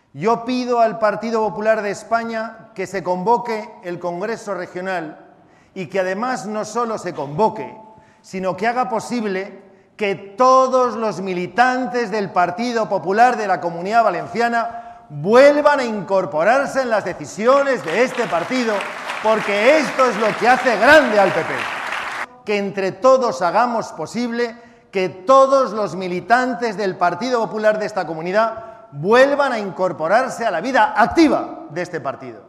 Yo pido al Partido Popular de España que se convoque el Congreso Regional y que además no solo se convoque, sino que haga posible que todos los militantes del Partido Popular de la Comunidad Valenciana vuelvan a incorporarse en las decisiones de este partido, porque esto es lo que hace grande al PP. Que entre todos hagamos posible que todos los militantes del Partido Popular de esta comunidad vuelvan a incorporarse a la vida activa de este partido.